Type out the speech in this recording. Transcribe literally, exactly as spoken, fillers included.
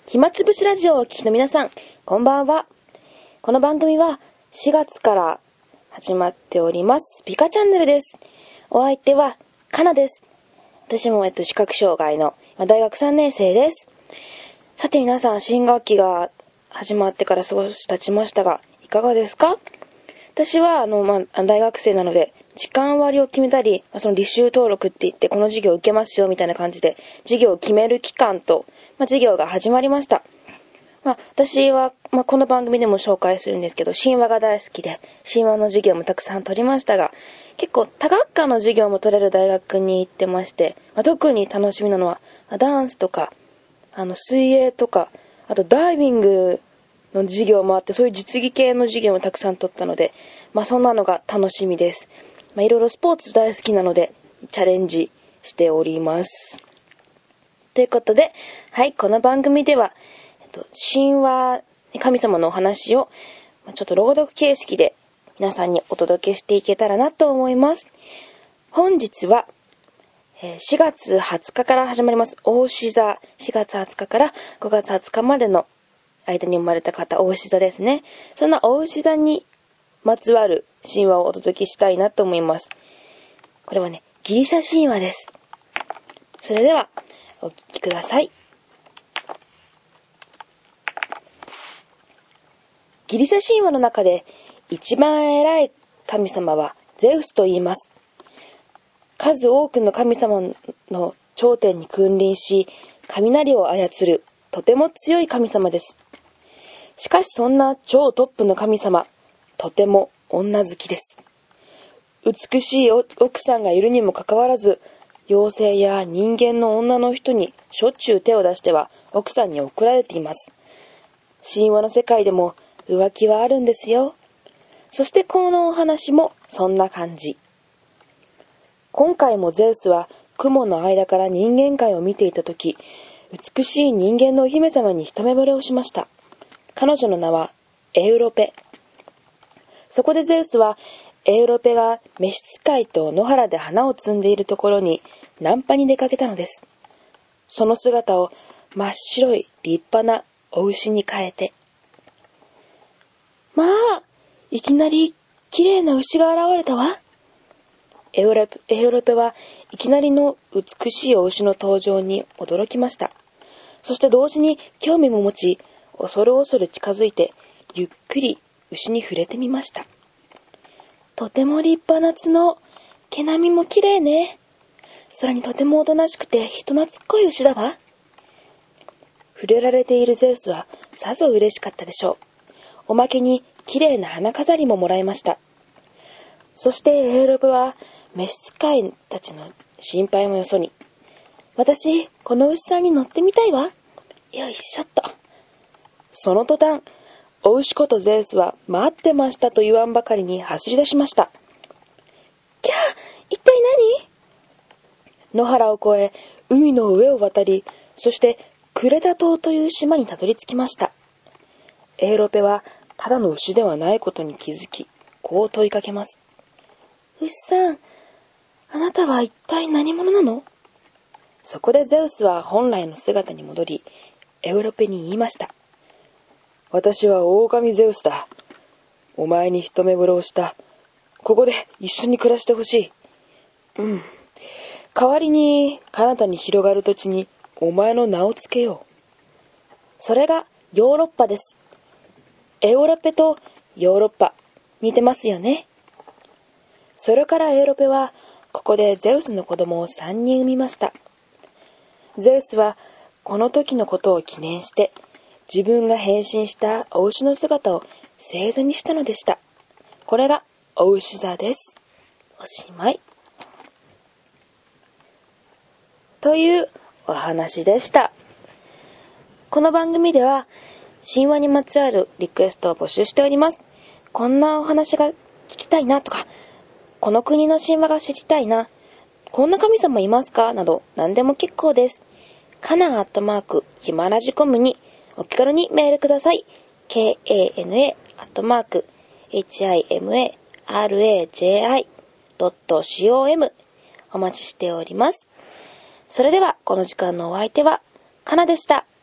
暇つぶしラジオをお聞きの皆さん、こんばんは。この番組はしがつから始まっておりますピカチャンネルです。お相手はかなです。私も、えっと、視覚障害の大学さんねん生です。さて皆さん、新学期が始まってから少し経ちましたが、いかがですか？私はあの、まあ、大学生なので時間割を決めたり、まあ、その履修登録って言ってこの授業を受けますよみたいな感じで授業を決める期間と、まあ、授業が始まりました。まあ、私は、まあ、この番組でも紹介するんですけど、神話が大好きで神話の授業もたくさん取りましたが、結構多学科の授業も取れる大学に行ってまして、まあ、特に楽しみなのはダンスとかあの水泳とか、あとダイビングの授業もあって、そういう実技系の授業もたくさん取ったので、まあそんなのが楽しみです。まあいろいろスポーツ大好きなのでチャレンジしております。ということで、はい、この番組では、えっと、神話、神様のお話をちょっと朗読形式で皆さんにお届けしていけたらなと思います。本日はしがつはつかから始まります牡牛座、しがつはつかからごがつはつかまでの間に生まれた方、牡牛座ですね。そんな牡牛座にまつわる神話をお届けしたいなと思います。これはね、ギリシャ神話です。それではお聞きください。ギリシャ神話の中で一番偉い神様はゼウスと言います。数多くの神様の頂点に君臨し、雷を操るとても強い神様です。しかしそんな超トップの神様、とても女好きです。美しい奥さんがいるにもかかわらず、妖精や人間の女の人にしょっちゅう手を出しては奥さんに怒られています。神話の世界でも浮気はあるんですよ。そしてこのお話もそんな感じ。今回もゼウスは雲の間から人間界を見ていたとき、美しい人間のお姫様に一目惚れをしました。彼女の名はエウロペ。そこでゼウスはエウロペが召使いと野原で花を摘んでいるところにナンパに出かけたのです。その姿を真っ白い立派なお牛に変えて、まあ、いきなり綺麗な牛が現れたわ。エウロペ、エウロペはいきなりの美しいお牛の登場に驚きました。そして同時に興味も持ち、恐る恐る近づいてゆっくり牛に触れてみました。とても立派な角、毛並みも綺麗ね。それにとてもおとなしくて人懐っこい牛だわ。触れられているゼウスはさぞ嬉しかったでしょう。おまけに綺麗な花飾りももらいました。そしてエウロペは召使いたちの心配もよそに、私この牛さんに乗ってみたいわ。よいしょっと。その途端、お牛ことゼウスは待ってましたと言わんばかりに走り出しました。キャー、一体何？野原を越え、海の上を渡り、そしてクレタ島という島にたどり着きました。エウロペはただの牛ではないことに気づき、こう問いかけます。牛さん、あなたは一体何者なの？そこでゼウスは本来の姿に戻り、エウロペに言いました。私は狼ゼウスだ。お前に一目惚れをした。ここで一緒に暮らしてほしい。うん。代わりに彼方に広がる土地にお前の名をつけよう。それがヨーロッパです。エウロペとヨーロッパ、似てますよね。それからエウロペはここでゼウスの子供をさんにん産みました。ゼウスはこの時のことを記念して自分が変身したお牛の姿を星座にしたのでした。これがお牛座です。おしまい。というお話でした。この番組では神話にまつわるリクエストを募集しております。こんなお話が聞きたいなとか、この国の神話が知りたいな、こんな神様いますかなど何でも結構です。カナアットマークヒマラジコムにお気軽にメールください。ケーエーエヌエー アットマーク エイチアイエムエーアールエージェーアイ ドット コム お待ちしております。それではこの時間のお相手はカナでした。